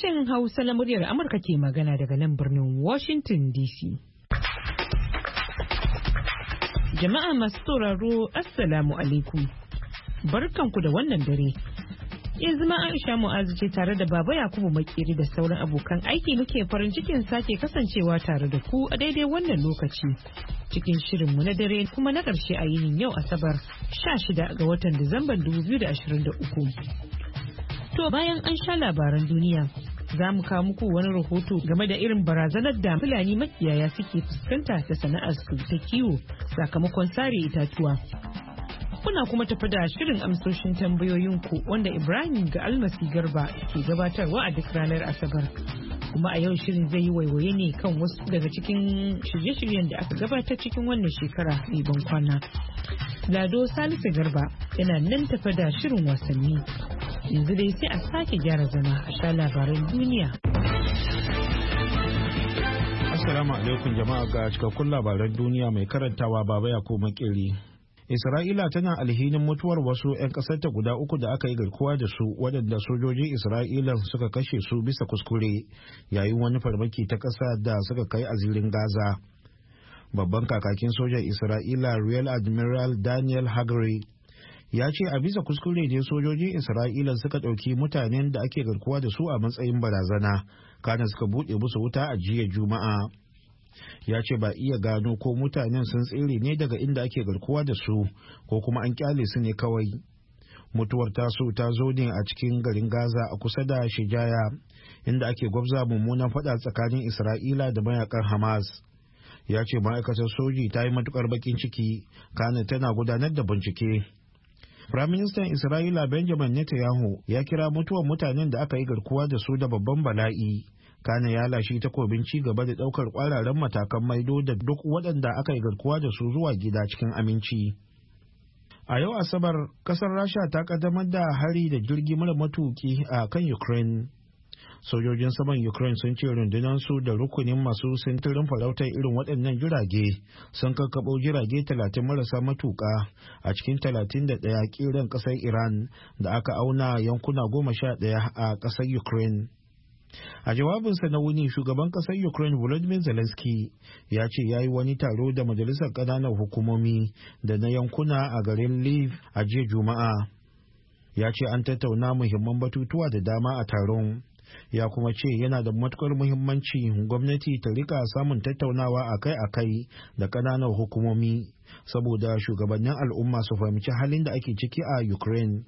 Sashen Hausa na muryar Amurka ke magana daga nan birnin Washington DC. Jama'a masu sauraro, Assalamu alaikum. Barkanku da wannan dare. Yanzu ma Aisha Mu'azu ce tare da Baba Yakubu Makeri da sauran abokan aiki muke farin cikin sake kasancewa tare da ku a daidai wannan lokaci. Cikin shirinmu na dare kuma na ƙarshe a yinin yau Asabar 16 ga watan Disamban 2023. To bayan an sha labaran duniya, za mu kawo muku wani rahoto game da irin barazanar da Fulani makiyaya suke fuskanta da sana'ar su ta kiwo sakamakon sare itatuwa. Kuna kuma tafi da shirin amsoshin tambayoyinku wanda Ibrahim ga Almasi Garba ke gabatarwa a duk ranar Asabar. Kuma a yau shirin zai yi waiwaye ne kan wasu daga cikin shirye-shiryen da aka gabatar cikin wannan shekara mai ban kwana. Lado Salisu Garba yana nan tafi da shirin wasanni. Yanzu dai sai a sake gyara zama a sha labaran duniya. Assalamu alaikum jama'a, ga cikakkun labaran duniya mai karantawa Baba Yakubu Makeri. Isra'ila tana alhinin mutuwar wasu 'yan ƙasarta guda uku da aka yi garkuwa da su waɗanda sojojin Isra'ila suka kashe su bisa kuskure yayin wani farmaki ta ƙasa da suka kai a zirin Gaza. Babban kakakin sojan Isra'ila Rear Admiral Daniel Hagari ya ce a bisa kuskure ne sojojin Isra'ila suka ɗauki mutanen da ake garkuwa da su a matsayin barazana, kana suka buɗe musu wuta a jiya Juma'a. Ya ce ba iya gano ko mutanen sun tsere ne daga inda ake garkuwa da su ko kuma an kyale su ne kawai. Mutuwar tasu ta zo ne a cikin garin Gaza a kusa da Shijaya, inda ake gwabza mummunan faɗa tsakanin Isra'ila da mayakan Hamas. Ya ce ma'aikatar soji ta yi matukar bakin ciki, kana tana gudanar da bincike. Firaministan Isra'ila Benjamin Netanyahu ya kira mutuwar mutanen da aka yi garkuwa da su da babban bala'i. Kana ya lashe takobin ci gaba da daukar kwararren matakan maido da duk waɗanda aka yi garkuwa da su zuwa gida cikin aminci. A yau Asabar, ƙasar Rasha ta kaddamar da hari da jirgi mara matuki a kan Ukraine. Sojojin saman Ukraine sun ce rundunansu da rukunin masu sintirin farautar irin waɗannan jirage sun kakkaɓo jirage 30 marasa matuƙa a cikin 31 ƙiran ƙasar Iran da aka auna yankuna 11 a ƙasar Ukraine. A jawabinsa na wuni, shugaban ƙasar Ukraine Volodymyr Zelensky ya ce ya yi wani taro da majalisar ƙananan hukumomi da na yankuna a garin Lviv a jiya Juma'a. Ya ce an tattauna muhimman batutuwa da dama a taron. Ya kuma ce yana da matukar muhimmanci gwamnati ta rika samun tattaunawa akai-akai da ƙananan hukumomi saboda shugabannin al'umma su fahimci halin da ake ciki a Ukraine.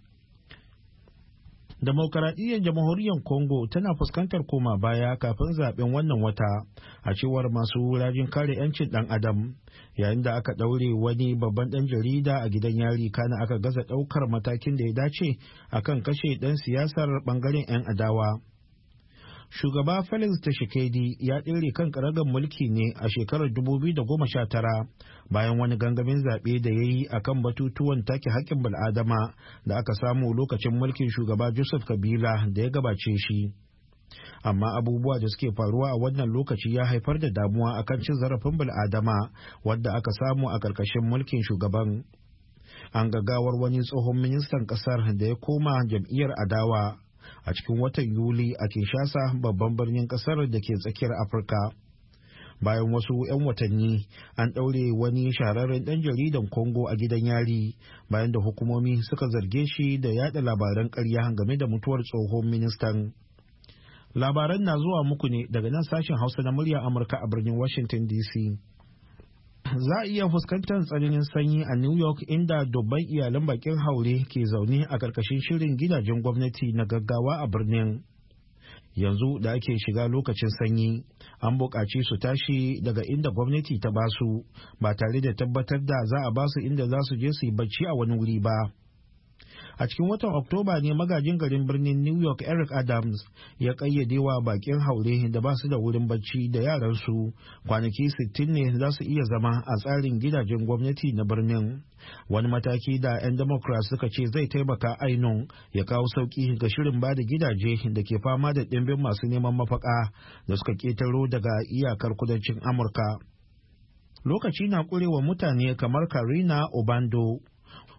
Demokaradiyyar Jamhuriyar Congo tana fuskantar koma baya kafin zaben wannan wata, a cewar masu rajin kare 'yancin ɗan adam, yayin da aka ɗaure wani babban ɗan jarida a gidan yari, kana aka gaza ɗaukar matakin da ya dace akan kashe ɗan siyasar ɓangaren 'yan adawa. Shugaba Felix Tshisekedi ya ɗere kan karagar mulki ne a shekarar 2019 bayan wani gangamin zaɓe da ya yi a kan batutuwan take haƙƙin bil'adama da aka samu lokacin mulkin shugaba Joseph Kabila da ya gabace shi. Amma abubuwa da suke faruwa a wannan lokaci ya haifar da damuwa akan cin zarafin bil'adama wadda aka samu a ƙarƙashin mulkin shugaban. An gagawar wani tsohon ministan ƙasar da ya koma jam'iyyar adawa a cikin watan Yuli a Kinshasa, babban birnin kasar da ke tsakiyar Afirka. Bayan wasu 'yan watanni, an ɗaure wani shahararren ɗan jaridan Congo a gidan yari bayan da hukumomi suka zarge shi da yada labaran ƙarya game da mutuwar tsohon ministan. Labaran na zuwa muku ne daga nan sashen Hausa na murya Amurka a birnin Washington DC. Za a iya fuskantar tsananin sanyi a New York, inda dubban iyalan bakin haure ke zaune a ƙarƙashin shirin gidajen gwamnati na gaggawa a birnin. Yanzu da ake shiga lokacin sanyi, an buƙaci su tashi daga inda gwamnati ta basu ba tare da tabbatar da za a basu inda za su je su yi bacci a wani wuri ba. A cikin watan Oktoba ne magajin garin birnin New York Eric Adams ya kayyade wa bakin haure da ba su da wurin bacci da yaransu kwanaki 60 ne za su iya zama a tsarin gidajen gwamnati na birnin. Wani mataki da 'yan Democrats suka ce zai taimaka ainun ya kawo sauki ga shirin bada gidaje da ke fama da ɗimbin masu neman mafaka da suka ketaro daga iyakar kudancin Amurka. Lokaci na ƙurewa mutane kamar Karina Obando,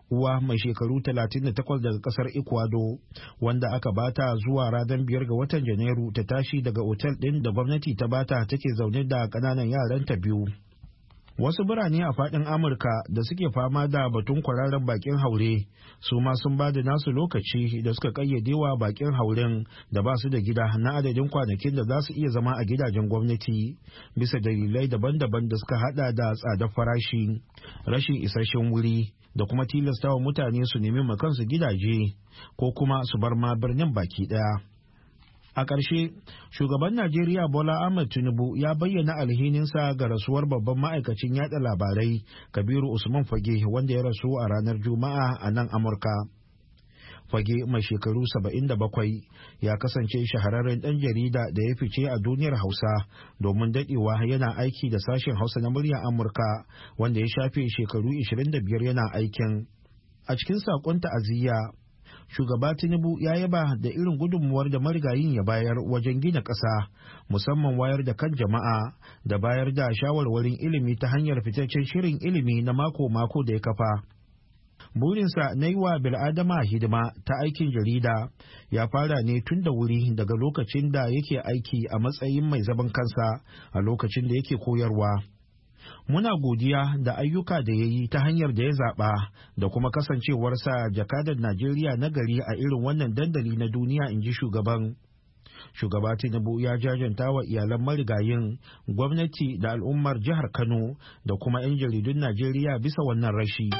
uwa mai shekaru 38 daga kasar Ecuador, wanda aka bata zuwa ranar 5 ga watan Janairu ta tashi daga otel ɗin da gwamnati ta bata take zaune da ƙananan yaranta biyu. Wasu birane a faɗin Amurka da suke fama da batun kwararren bakin haure su ma sun ba da nasu lokaci da suka ƙayyade wa bakin hauren da ba su da gida na adadin kwanakin da za su iya zama a gidajen gwamnati bisa dalilai daban-daban da suka hada da tsadar farashi, rashin isasshen wuri da kuma tilastawa mutane su nemi makansu gidaje ko kuma su bar ma birnin baki ɗaya. A ƙarshe, shugaban Najeriya Bola Ahmed Tinubu ya bayyana alhininsa ga rasuwar babban ma'aikacin yada labarai Kabiru Usman Fage wanda ya rasu a ranar Juma'a a nan Amurka. Fage mai shekaru 77 ya kasance shahararren ɗan jarida da ya fice a duniyar Hausa domin daɗewa yana aiki da sashen Hausa na muryar Amurka wanda ya shafe shekaru 25 yana aikin. A cikin saƙon ta'aziyya, shugaba Tinubu ya yaba da irin gudunmuwar da marigayin ya bayar wajen gina ƙasa, musamman wayar da kan jama'a da bayar da shawarwarin ilimi ta hanyar fitaccen shirin ilimi na mako-mako da ya kafa. Burinsa na yi wa bil'adama hidima ta aikin jarida ya fara ne tun da wuri daga lokacin da yake aiki a matsayin mai zaman kansa a lokacin da yake koyarwa. Muna godiya da ayyuka da ya yi ta hanyar da ya zaɓa da kuma kasancewarsa jakadar Najeriya na gari a irin wannan dandali na duniya, in ji shugaban. Shugaba Tinubu ya jajanta wa iyalan marigayin, gwamnati da al'ummar jihar Kano da kuma 'yan jaridun Najeriya bisa wannan rashi.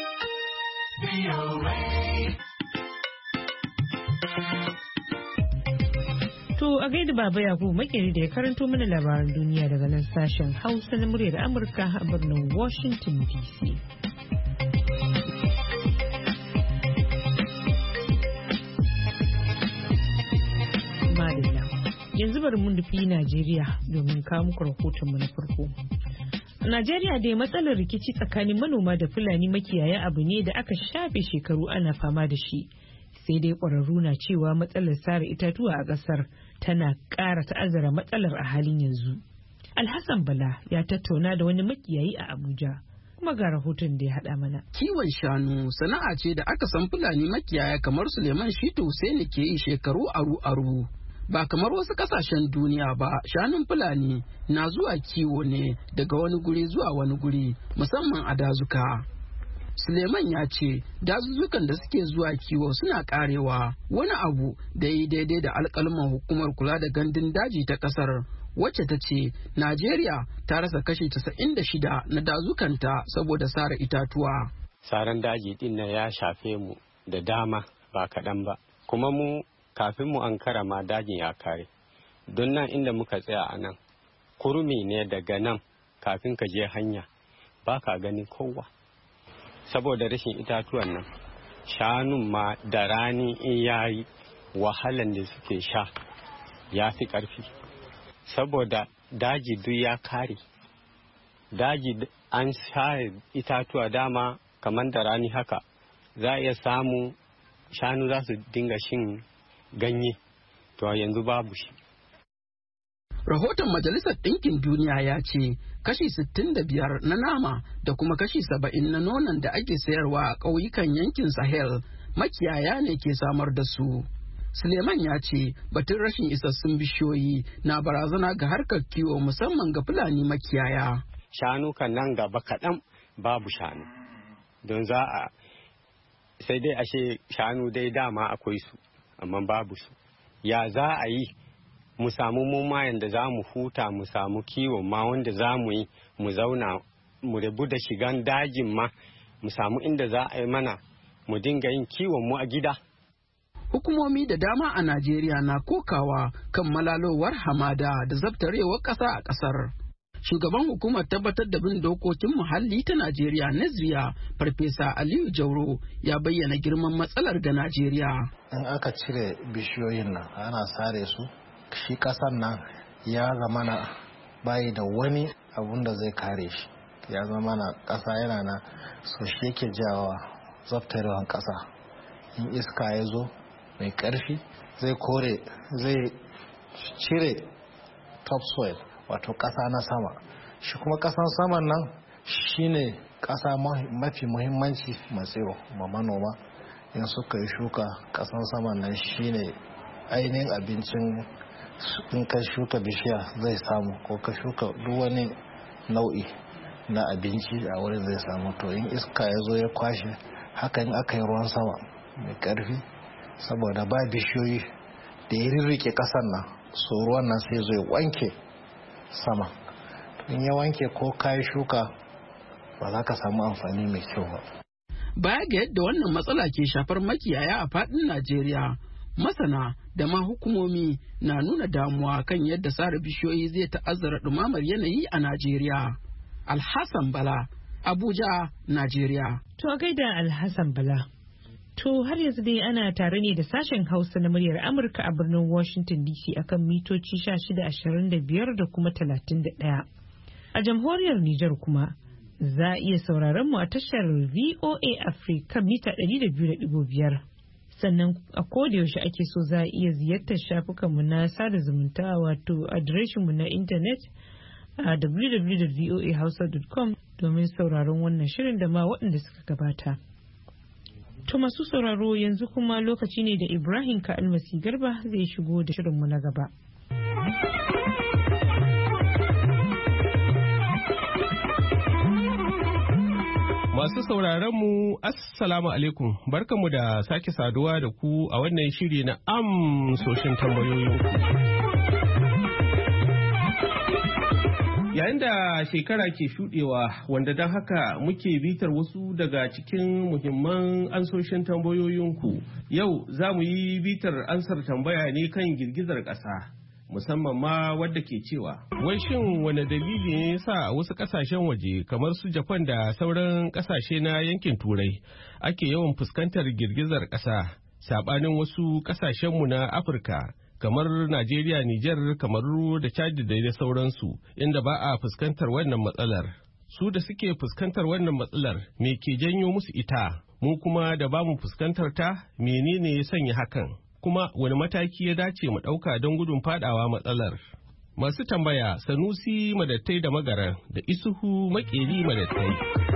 To a gaida Baba Yakubu Makeri da ya karanto mana labaran duniya daga nan sashen Hausa na muryar Amurka a birnin Washington DC. Madalla. Yanzu bari mun nufi Najeriya domin kawo muku rahotonmu na farko. A Najeriya dai matsalar rikici tsakanin manoma da Fulani makiyaya abu ne da aka shafe shekaru ana fama da shi. Sai dai ƙwararru na cewa matsalar sare itatuwa a ƙasar tana ƙara ta'azzara matsalar a halin yanzu. Alhassan Bala ya tattauna da wani makiyayi a Abuja, kuma ga rahoton da ya haɗa mana. Kiwon shanu sana'a ce da aka san Fulani makiyaya kamar Suleiman Shitu Hussaini ke yi shekaru aru-aru. Ba kamar wasu ƙasashen duniya ba, shanun Fulani na zuwa kiwo ne daga wani guri zuwa wani guri, musamman a dazuka. Suleiman ya ce dazuzzukan da suke zuwa kiwo suna karewa, wani abu da yi daidai da alkalman hukumar kula da gandun daji ta kasar, wacce ta ce Najeriya ta rasa kashi 96 na dazukanta saboda sare itatuwa. Saran daji din nan ya shafe mu da dama ba kaɗan ba, kuma mu kafin mu ankara ma dajin ya kare. Don nan inda muka tsaya a nan, kurmi ne daga nan kafin ka je hanya ba ka gani kowa. Saboda rashin itatuwan nan, shanun ma da rani in yayi wahalan da suke sha ya fi ƙarfi. Saboda daji duk ya kare, daji an share itatuwa dama kamar da rani haka, za a iya samu shanu za su dinga shin ganye, to yanzu babu shi. Rahoton Majalisar Ɗinkin Duniya ya ce kashi 65 na nama da kuma kashi 70 na nonon da ake sayarwa a ƙauyukan yankin Sahel makiyaya ne ke samar da su. Suleiman ya ce batun rashin isassun bishiyoyi na barazana ga harkar kiwo musamman ga Fulani makiyaya. Shanu kan nan gaba kaɗan babu shanu, don za a sai dai ashe shanu dai dama akwai su, amma babu su. Ya za a yi mu samu mumayen da za mu huta, mu samu kiwo ma wanda za mu yi mu zauna mu rabu da shigan dajin ma, mu samu inda za a yi mana mu dinga yin kiwon mu a gida. Hukumomi da dama a Najeriya na kokawa kan malalowar hamada da zabtarewar ƙasa a ƙasar. Shugaban hukumar tabbatar da bin dokokin muhalli ta Najeriya, Naziriya, Farfesa Aliyu Jauro, ya bayyana girman matsalar ga Najeriya. In aka cire bishiyoyin nan ana sare su, shi kasan nan ya zama na bayi da wani abun da zai kare shi, ya zama na kasa yana na so shi yake jawa zaftarewan kasa. In iska ya zo mai karfi zai kore, zai cire topsoil wato kasa na sama, shi kuma kasan saman nan shine ƙasa mafi muhimmanci matsiro ma manoma. In suka yi shuka ƙasan saman nan shine ainihin abincin. In ka shuka bishiya zai samu, ko ka shuka duk wani nau'i na abinci a wurin zai samu. To in iska ya zo ya kwashe, hakan aka yi ruwan sama mai ƙarfi, saboda ba bishiyoyi da ya rirrike ƙasan nan, so ruwan nan sai zai wanke sama. In ya wanke ko kayi shuka ba za ka samu amfani mai kyau ba. Baya ga yadda wannan matsala ke shafar makiyaya a faɗin Najeriya, masana da ma hukumomi na nuna damuwa kan yadda sare bishiyoyi zai ta'azzara ɗumamar yanayi a Najeriya. Alhassan Bala, Abuja, Najeriya. To a gaida Alhassan Bala. To har yanzu dai ana tare ne da sashen Hausa na muryar Amurka a birnin Washington DC akan mitoci 1625 da kuma 31. A jamhuriyar Nijar kuma za a iya sauraron mu a tashar VOA Africa mita 200.5. Sannan a kodayaushe ake so za a iya ziyartar shafukanmu na sada zumunta wato adireshinmu na intanet a www.voahausa.com domin sauraron wannan shirin da ma waɗanda suka gabata. To masu sauraro yanzu kuma lokaci ne da Ibrahim Ka'almasi Garba zai shigo da shirinmu na gaba. Masu sauraron mu Assalamu alaikum, barkanmu da sake saduwa da ku a wannan shiri na amsoshin tambayoyinku. Yayin da shekara ke shuɗewa, wanda don haka muke bitar wasu daga cikin muhimman ansoshin tambayoyinku. Yau za mu yi bitar ansar tambaya ne kan girgizar ƙasa. Musamman ma wadda ke cewa wai shin wane dalili ne yasa wasu kasashen waje kamar su Japan da sauran kasashe na yankin Turai ake yawan fuskantar girgizar ƙasa sabanin wasu kasashenmu na Afirka kamar Najeriya, Nijar, Kamaru da Chad da sauransu inda ba a fuskantar wannan matsalar. Su da suke fuskantar wannan matsalar me ke janyo musu ita, mu kuma da ba mu fuskantar ta menene ya sanya hakan? Kuma wani mataki ya dace mu ɗauka don gudun fadawa matsalar. Masu tambaya Sanusi Madattai da Magaran da Isuhu Makeri Madattai.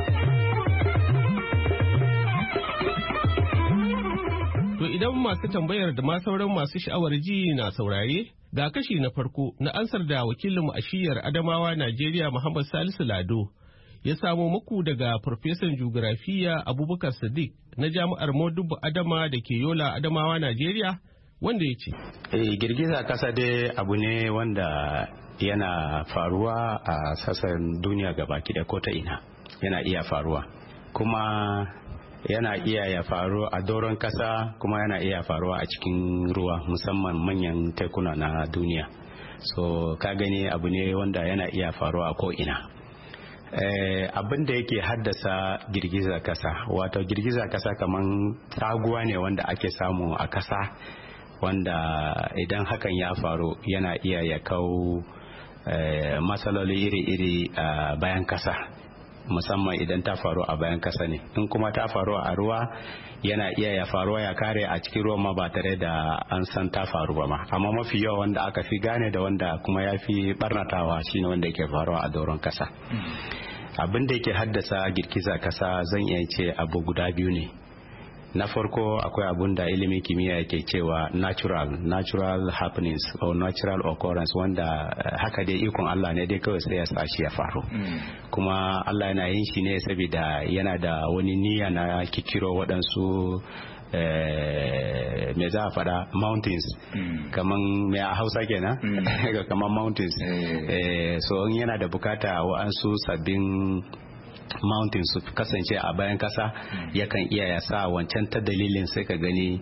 To idan masu tambayar da ma sauran masu sha'awar ji na saurare, ga kashi na farko na ansar da wakilinmu a shiyar Adamawa Najeriya Muhammad Salisu Lado ya samo muku daga Farfesan Jugurafiya Abubakar Sadiq na Jami'ar Modubbu Adama da ke Yola Adamawa Najeriya wanda ya ce. Girgiza kasa dai abu ne wanda yana faruwa a sassan duniya gabaki da ko ta ina yana iya faruwa, kuma yana iya ya faru a doron kasa, kuma yana iya faruwa a cikin ruwa, musamman manyan tekuna na duniya. So ka gani abu ne wanda yana iya faruwa a ko ina. Abin da yake haddasa girgiza kasa, wato girgiza kasa kaman taguwa ne wanda ake samu a kasa, wanda idan hakan ya faru yana iya ya kawo matsaloli iri-iri a bayan kasa, musamman idan ta faru a bayan kasa ne. In kuma ta faru a ruwa yana iya ya faruwa ya kare a cikin ruwan ma ba tare da an san ta faru ba ma. Amma mafi yawa wanda aka fi gane da wanda kuma ya fi barnatawa shine wanda yake faruwa a doron kasa. Abin da yake haddasa girgiza kasa zan iya ce abu guda biyu ne. Na farko akwai abun da ilimin kimiyya yake cewa natural happenings or natural occurrence, wanda haka dai ikon Allah ne dai kawai sai ya sa shi ya faru. Kuma Allah yana yin shi ne saboda yana da wani niyya na kikiro waɗansu me za a faɗa mountains, kaman me a Hausa kenan kaman mountains. So in yana da bukata wa'ansu sabbin mountains su kasance a bayan kasa, yakan iya ya sa wancan ta dalilin sai ka gani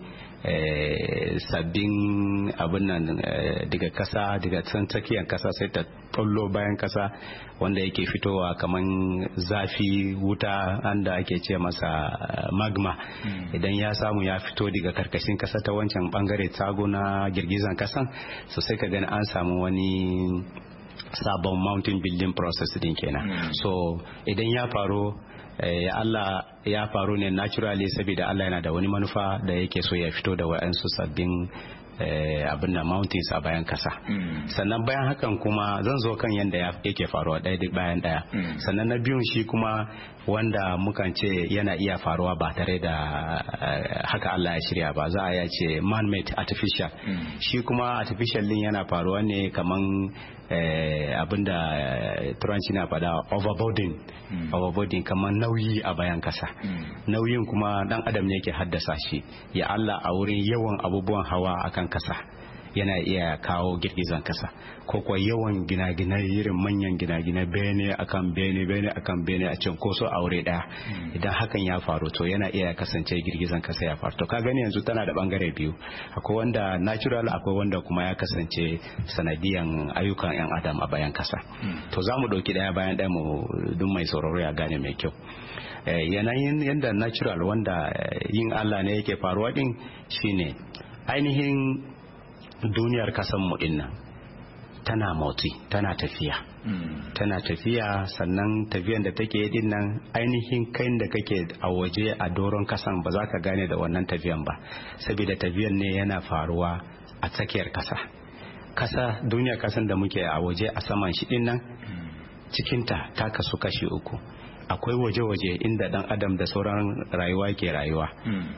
sabbin abin nan daga kasa, daga tsakiyar kasa sai ta tollo bayan kasa, wanda yake fitowa kaman zafi wuta anda ake ce masa magma. Idan ya samu ya fito daga karkashin kasa ta wancan bangare tago na girgizan kasan, so sai ka gani an samu wani sabon mountain building process din kenan. So idan ya faru Allah ya faru ne naturally, saboda Allah yana da wani manufa da yake so ya fito da wa'ansu sabbin abin da mountains a bayan kasa. Sannan bayan hakan kuma zan zo kan yadda yake faruwa ɗaya bayan ɗaya. Sannan na biyun shi kuma wanda mukan ce yana iya faruwa ba tare da haka Allah ya shirya ba, za a ya ce man-made artificial. Shi kuma artificial din yana faruwa ne kaman abinda turanci na fada overboarding kamar nauyi a bayan kasa. Nauyin kuma dan adam ne yake haddasa shi, ya Allah a wurin yawan abubuwan hawa akan kasa yana iya kawo girgizan kasa, ko kuwa yawan gina-gina irin manyan gina-gina bene akan bene a cinkoso a wuri daya. Idan hakan ya faru to yana iya kasance girgizan kasa ya faru. To ka gani yanzu tana da bangare biyu, akwai wanda natural, akwai wanda kuma ya kasance sanadiyan ayyukan yan adam a bayan kasa. To za mu dauki daya bayan daya mu duk mai sauraro ya gane mai kyau. Yanayin yanda natural wanda yin Allah ne yake faruwa din shine ainihin duniyar kasan mu dinnan tana motsi, tana tafiya. Tana tafiya, sannan tafiyan da take din nan ainihin kai da kake a waje a doron kasan ba za ka gane da wannan tafiyan ba, saboda tafiyan ne yana faruwa a tsakiyar kasa. Duniyar kasan da muke a waje a saman shi din nan cikinta ta kasu kashi uku. Akwai waje-waje inda dan adam da sauran rayuwa ke rayuwa.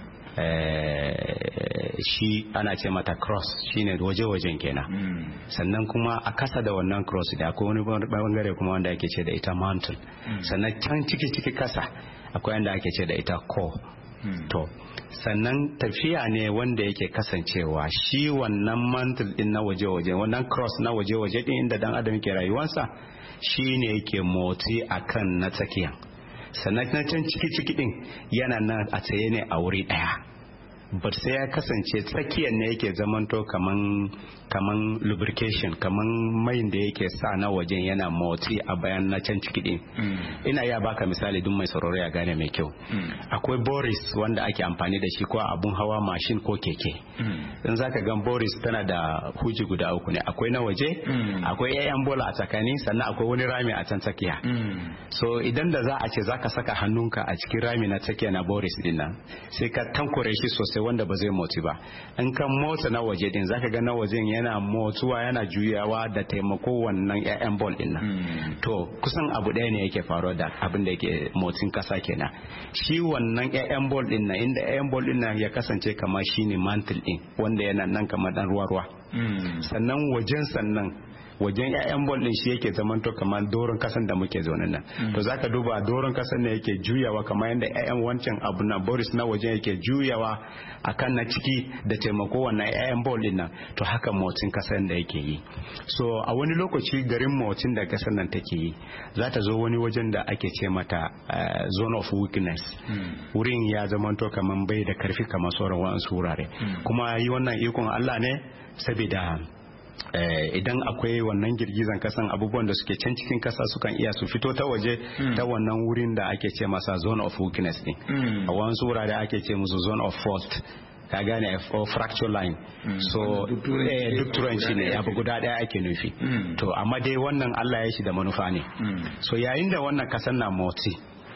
Shi ana ce mata cross, shine waje-wajen kenan. Sannan kuma a kasa da wannan cross da akwai wani bangare kuma wanda ake ce da ita mantle. Sannan can ciki kasa akwai wanda ake ce da ita core. To sannan tafiya ne wanda yake kasancewa shi wannan mantle din na waje-waje, wannan cross na waje-waje din inda dan adam ke rayuwarsa, shine yake motsi akan na tsakiya. Sannan na can ciki din yana nan a tsaye ne a wuri daya, but sai ya kasance tsakiyar ne yake zamanto kaman lubrication, kaman mai da yake sa na wajen yana motsi a bayan na can ciki din. Ina ya baka misali duk mai sauraro ya gane mai kyau. Akwai boris wanda ake amfani da shi ko abun hawa, mashin ko keke. In zaka gan boris tana da huji guda uku ne, akwai na waje, akwai yayan bola a tsakani, sannan akwai wani rami a can tsakiya. So idan da za a ce zaka saka hannunka a cikin rami na tsakiya na boris din nan, sai ka tankure shi sosai wanda ba zai motsi ba. In ka motsa na waje din zaka ga na wajen yana motsuwa, yana juyawa da taimako wannan yayan ball din nan. To kusan abu ɗaya ne yake faruwa da abin da yake motsin kasa kenan. Shi wannan yayan ball din nan, inda yayan ball din nan ya kasance kamar shine mantle din wanda yana nan kamar dan ruwa. Sannan wajen ƴaƴan bol din shi yake zamanto kamar doron kasan da muke zaune nan. To zaka duba doron kasan ne yake juyawa kamar yadda ƴaƴan wancan abu na boris na wajen yake juyawa akan na ciki da taimako wannan ƴaƴan bol din nan. To haka motsin kasan da yake yi. So a wani lokaci garin motsin da kasan nan take yi, za ta zo wani wajen da ake ce mata zone of weakness. Wurin ya zamanto kamar bai da karfi kamar sauran wasu wurare. Kuma yi wannan ikon Allah ne, saboda idan akwai wannan girgizan kasan, abubuwan da suke can cikin kasa sukan iya su fito ta waje ta wannan wurin da ake ce masa zone of weakness din. A wasu wurare ake ce musu zone of fault, ka gane, or fracture line. So duk turanci ne, abu guda daya ake nufi. To amma dai wannan Allah ya shi da manufa ne. So yayin da wannan kasan na motsi,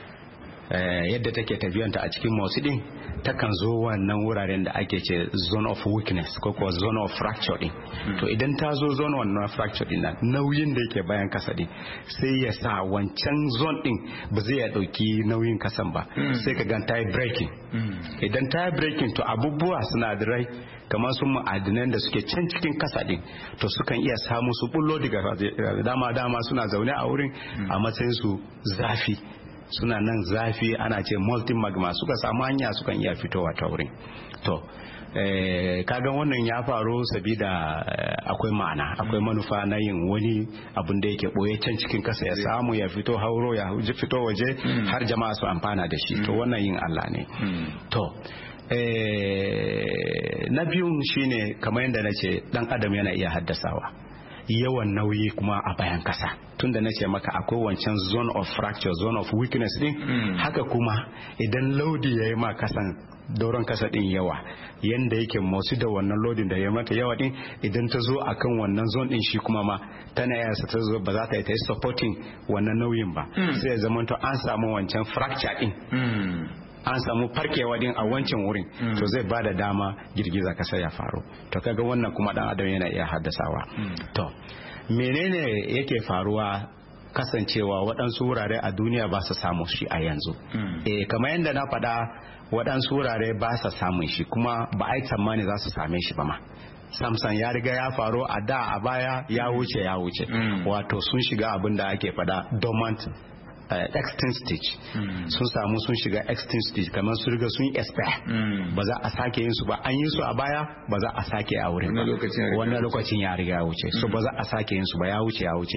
yadda take tafiyanta a cikin motsi din, takan zo wannan wuraren da ake ce zone of weakness ko kuwa zone of fracture din. To idan ta zo zone wannan fracture din nan, nauyin da yake bayan kasa din sai ya sa wancan zone din ba zai ya dauki nauyin kasan ba, sai ka gan ta yi breaking. Idan ta yi breaking, to abubuwa sinadarai kamar su ma'adinan da suke can cikin kasa din, to sukan iya samu su bullo daga dama suna zaune a wurin a matsayin su zafi, suna nan zafi, ana ce molten magma, suka samu hanya sukan iya fitowa ta wurin. To kagan wannan ya faru sabida akwai ma'ana, akwai manufa na yin wani abun da yake boye can cikin kasa ya samu ya fito hauro, ya fito waje har jama'a su amfana da shi. To wannan yin Allah ne. To na biyun shine kamar yadda na ce, dan adam yana iya haddasawa yawan nauyi kuma a bayan kasa. Tunda na ce maka akwai wancan zone of fracture, zone of weakness din, haka kuma idan laudi ya yi ma kasan, doron kasa din yawa, yanda yake motsi da wannan loading da ya mata yawa din, idan ta zo akan wannan zone din, shi kuma ma tana iya ta zo ba za ta yi supporting wannan nauyin ba, sai ya zama to an samu wancan fracture din. an samu farkewa din a wancan wurin to zai bada dama girgiza kasa ya faru. To kaga wannan kuma dan adam yana iya haddasawa. To menene yake faruwa kasancewa waɗansu wurare a duniya ba su samu shi a yanzu? Kamar yadda na faɗa, waɗansu wurare ba su samun shi kuma ba a yi tsammani za su same shi ba ma. Samson ya riga ya faru a da, a baya ya wuce. Wato sun shiga abin da ake faɗa dormant extinct stage. Sun shiga extinct stage, kamar su riga sun expire. Ba za a sake yin su ba, an yi su a baya ba za a sake a wurin ba. Wannan lokacin ya riga ya wuce. So ba za a sake yin su ba, ya wuce.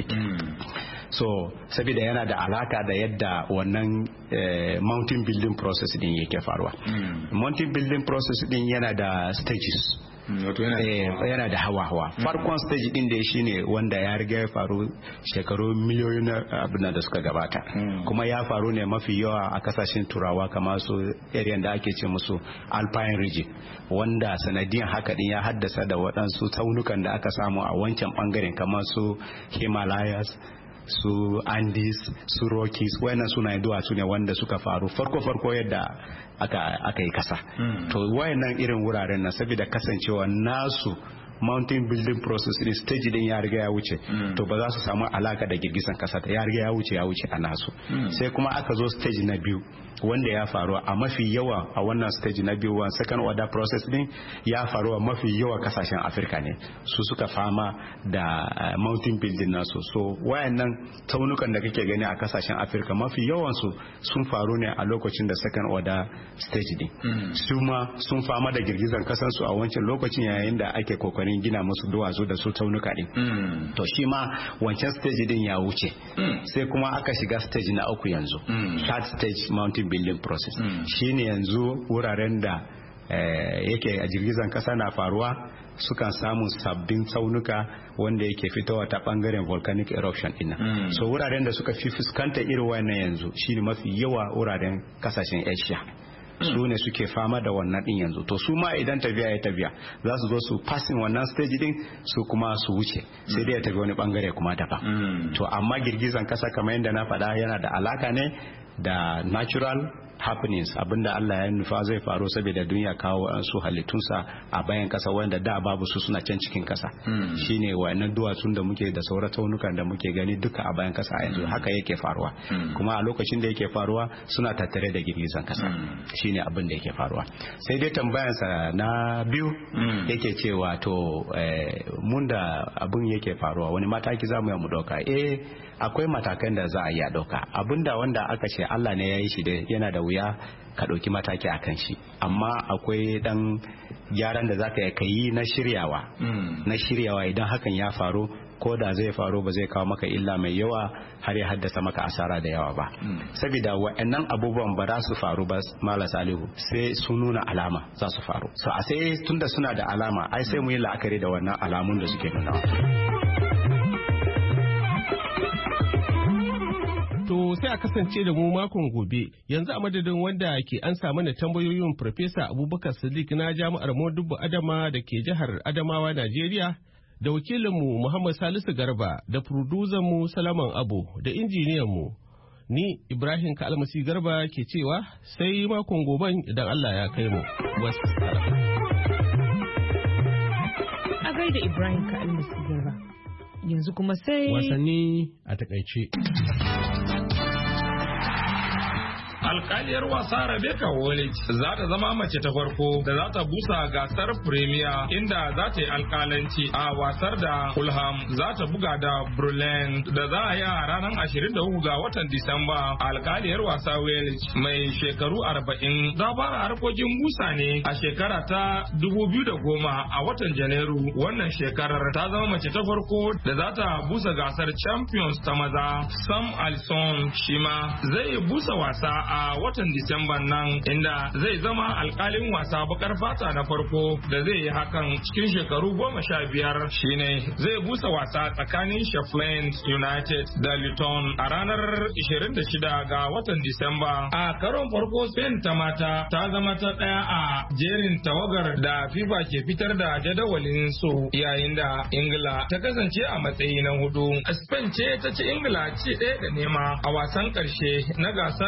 So saboda yana da alaka da yadda wannan mountain building process din yake faruwa. Mountain building process din yana da stages. Yana da hawa. Farkon stage din da shine wanda ya riga ya faru shekaru miliyoyin abin da suka gabata, kuma ya faru ne mafi yawa a kasashen turawa kamar su area da ake ce musu alpine region, wanda sanadiyan haka din ya haddasa da waɗansu tsaunukan da aka samu a wancan bangaren kamar su Himalayas, su Andes, su Rockies. Wayannan suna duwatsu ne wanda suka faru farko yadda aka yi kasa. To wayannan irin wuraren na saboda kasancewa nasu mountain building process din stage din ya riga ya wuce, to ba za su samu alaka da girgizan kasa, ya riga ya wuce a nasu. Sai kuma aka zo stage na biyu wanda ya faru a mafi yawa a wannan stage na biyu, second order process din ya faru a mafi yawa kasashen Afirka ne, su suka fama da mountain building nasu. So wayannan taunukan da kake gani a kasashen Afirka mafi yawan su sun faru ne a lokacin da second order stage din. Su ma sun fama da girgizan kasan su a wancan lokacin yayin da ake kokarin gina musu duwatsu da su taunuka din. To shi ma wancan stage din ya wuce. Sai kuma aka shiga stage na uku yanzu, third stage mountain building process. Shine yanzu wuraren da yake a girgizan kasa na faruwa sukan samu sabbin tsaunuka wanda yake fitowa ta bangaren volcanic eruption din. So wuraren da suka fi fuskanta irin wannan yanzu shine mafi yawa wuraren kasashen Asia. Su ne suke fama da wannan din yanzu. To su ma idan tafiya za su zo su passing wannan stage din, su kuma su wuce, sai dai ya tafi wani bangare kuma daban. To amma girgizan kasa kamar yadda na faɗa yana da alaka ne da natural happenings, abinda Allah ya nufa zai faru saboda duniya kawo su halittunsa a bayan kasa wanda da babu su, suna can cikin kasa. Shine wayannan duwatsun da muke da sauran taunukan da muke gani duka a bayan kasa yanzu haka yake faruwa. Kuma a lokacin da yake faruwa suna tattare da girgizan kasa. Shine abin da yake faruwa. Sai dai tambayansa na biyu yake cewa to mun da abin yake faruwa wani mataki za mu yi mu dauka? Akwai matakan da za a iya dauka. Abinda wanda aka ce Allah ne ya yi shi da yana da wuya ka ɗauki mataki a kan shi, amma akwai ɗan gyaran da za ka yi na shiryawa idan hakan ya faru, ko da zai faru ba zai kawo maka illa mai yawa har ya haddasa maka asara da yawa ba. Saboda wa'annan abubuwan ba za su faru ba Malam Salihu sai sun nuna alama za su faru. So a sai tunda suna da alama ai sai mu yi la'akari da wannan alamun da suke nuna. To sai a kasance da mu makon gobe. Yanzu a madadin wanda ke an samu na tambayoyin Farfesa Abubakar Sadiq na Jami'ar Modubbu Adama da ke jihar Adamawa, Najeriya, da wakilinmu Muhammad Salisu Garba, da mu Salaman Abu, da injiniyanmu. Ni Ibrahim Kalmasi Garba ke cewa sai makon goben idan Allah ya kai mu. A gaida Ibrahim Kalmasi Garba. Yanzu kuma sai wasanni a takaice. Alkaliyar wasa Rebecca Wallich za ta zama mace ta farko da za ta busa gasar Premier, inda za ta yi alkalanci a wasar da Fulham za ta buga da Burnley da za a yi a ranar 23 ga watan Disamba. Alkaliyar wasa Wallich mai shekaru 40 za fara harkokin busa ne a shekara ta 2010 a watan Janairu. Wannan shekarar ta zama mace ta farko da za ta busa gasar Champions ta maza. Sam Alson shi ma zai busa wasa a watan Disamba nan, inda zai zama alkalin wasa bakar fata na farko da zai yi hakan cikin shekaru 15. Shine zai busa wasa tsakanin Sheffield United da Luton a ranar 26 ga watan Disamba. A karon farko Spain ta mata ta zama ta daya a jerin tawagar da FIFA ke fitar da jadawalin su, yayin da Ingila ta kasance a matsayi na 4. Spain ce ta ci Ingila ci 1-0 a wasan karshe na gasar kofin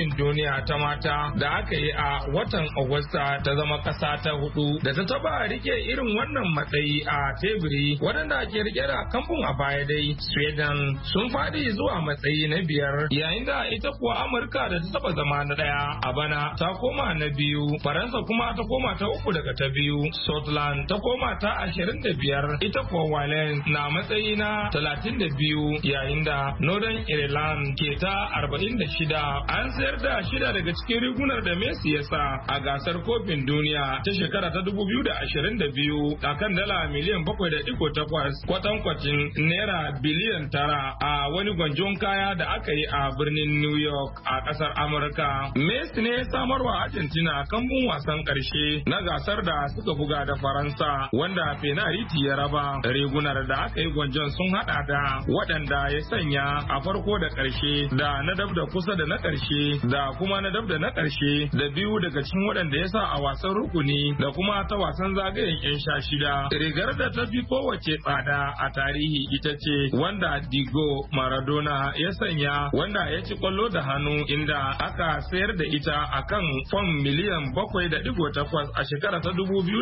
kofin duniya ta mata da aka yi a watan Agusta ta zama ƙasa ta 4 da ta taba rike irin wannan matsayi a teburi. Waɗanda ke rike da kambun a baya dai Sweden sun faɗi zuwa matsayi na 5, yayin da ita kuwa Amurka da ta taba zama na 1 a bana ta koma na 2. Faransa kuma ta koma ta 3 daga ta 2. Scotland ta koma ta 25, ita kuwa Wales na matsayi na 32, yayin da Northern Ireland ke ta 46. An sayar da 6 daga cikin rigunar da Messi ya sa a gasar kofin duniya ta shekara ta 2022 a kan dala miliyan 7.8, kwatankwacin naira biliyan 9 a wani gwanjon kaya da aka yi a birnin New York a kasar Amurka. Messi ne samarwa Argentina kambun wasan karshe na gasar da suka buga da Faransa, wanda penalty ya raba. Rigunar da aka yi gwanjon sun hada da waɗanda ya sanya a farko da ƙarshe, da na dab da kusa da na ƙarshe, da kuma na dab da na ƙarshe, da 2 daga cikin waɗanda ya sa a wasan rukuni, da kuma ta wasan zagayen 'yan 16. Rigar da ta fi kowace tsada a tarihi ita ce wanda Diego Maradona ya sanya, wanda ya ci kwallo da hannu, inda aka sayar da ita a kan fam miliyan 7.8 a shekara ta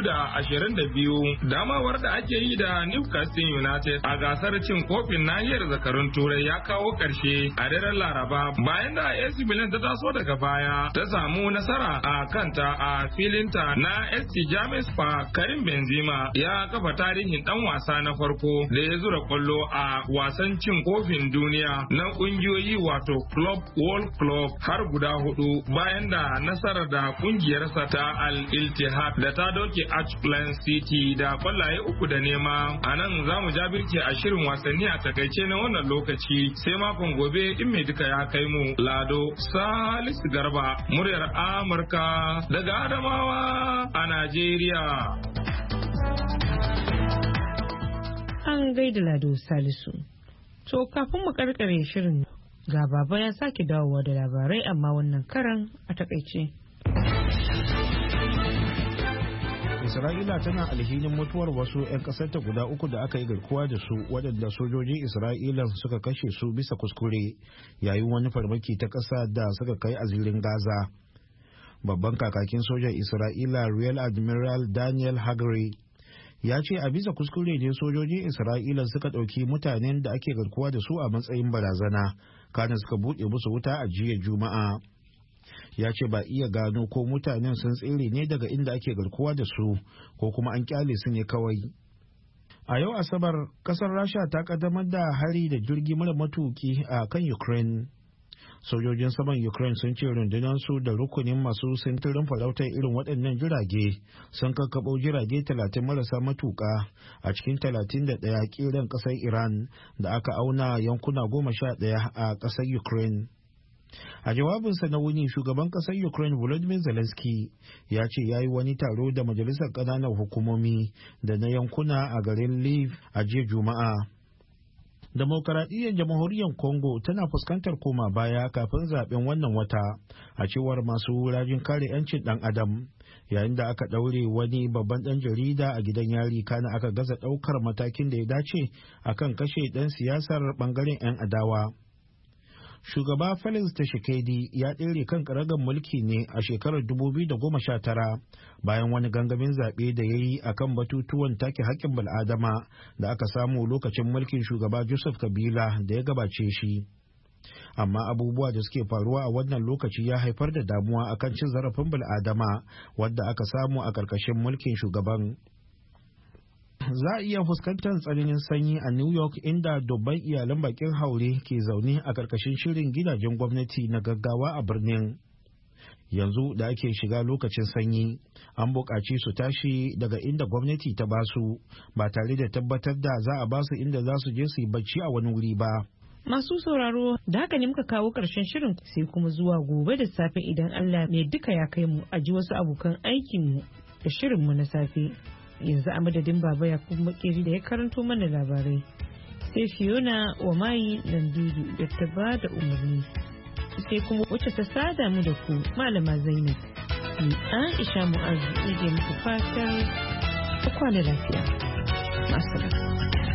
2022. Damawar da ake yi da Newcastle United a gasar cin kofin nahiyar zakarun Turai ya kawo ƙarshe a daren Laraba, bayan da AC Milan ta taso daga baya ta samu nasara a kanta a filinta na SC James Park. Karim Benzema ya kafa tarihin dan wasa na farko da ya zura kwallo a wasan cin kofin duniya na kungiyoyi, wato Club World Club har guda 4, bayan da nasarar da kungiyarsa ta Al Ittihad da ta doke Ashland City da kwallaye 3-0. A nan za mu jabirce a shirin wasanni a takaice na wannan lokaci, sai makon gobe in mai duka ya kai mu. Lado Salisu Garba, muryar Amurka daga Adamawa a Najeriya. An gaida Lado Salisu. To kafin mu karkare shirin, ga baba ya sake dawowa da labarai, amma wannan karan a takaice. Isra'ila tana alhinin mutuwar wasu 'yan ƙasarta guda 3 da aka yi garkuwa da su, waɗanda sojojin Isra'ila suka kashe su bisa kuskure yayin wani farmaki ta ƙasa da suka kai a zirin Gaza. Babban kakakin sojan Isra'ila Rear Admiral Daniel Hagari ya ce a bisa kuskure ne sojojin Isra'ila suka ɗauki mutanen da ake garkuwa da su a matsayin barazana, kana suka buɗe musu wuta a jiya Juma'a. Ya ce ba iya gano ko mutanen sun tsere ne daga inda ake garkuwa da su ko kuma an kyale su ne kawai. A yau Asabar, kasar Rasha ta kaddamar da hari da jirgi mara matuki a kan Ukraine. Sojojin saman Ukraine sun ce rundunansu da rukunin masu sintirin farautar irin waɗannan jirage sun kakkaɓo jirage 30 marasa matuƙa a cikin 31 ƙiran ƙasar Iran da aka auna yankuna 11 a ƙasar Ukraine. A jawabinsa na wuni, shugaban ƙasar Ukraine Volodymyr Zelensky ya ce ya yi wani taro da majalisar ƙananan hukumomi da na yankuna a garin Lviv a jiya Juma'a. Demokaradiyyar Jamhuriyar Congo tana fuskantar koma baya kafin zaben wannan wata, a cewar masu rajin kare 'yancin ɗan adam, yayin da aka ɗaure wani babban ɗan jarida a gidan yari, kana aka gaza ɗaukar matakin da ya dace akan kashe ɗan siyasar ɓangaren 'yan adawa. Shugaba Felix Tshisekedi ya ɗere kan karagar mulki ne a shekarar 2019 bayan wani gangamin zaɓe da ya yi a kan batutuwan take haƙƙin bil'adama da aka samu lokacin mulkin shugaba Joseph Kabila da ya gabace shi. Amma abubuwa da suke faruwa a wannan lokaci ya haifar da damuwa akan cin zarafin bil'adama wadda aka samu a ƙarƙashin mulkin shugaban. Za a iya fuskantar tsananin sanyi a New York, inda dubban iyalan bakin haure ke zaune a ƙarƙashin shirin gidajen gwamnati na gaggawa a birnin. Yanzu da ake shiga lokacin sanyi, an buƙaci su tashi daga inda gwamnati ta basu ba tare da tabbatar da za a basu inda za su je su yi bacci a wani wuri ba. Masu sauraro, da haka ne muka kawo ƙarshen shirin, sai kuma zuwa gobe da safe idan Allah mai duka ya kai mu, a ji wasu abokan aikinmu da shirinmu na safe. Yanzu a madadin Baba Yakubu Makeri da ya karanto mana labarai, sai Fiona Wamayi Landudu da ta ba da umarni, sai kuma wacce ta sada mu da ku Malama Zainab. Ni Aisha Mu'azu, nake muku fatar kwana lafiya. Masu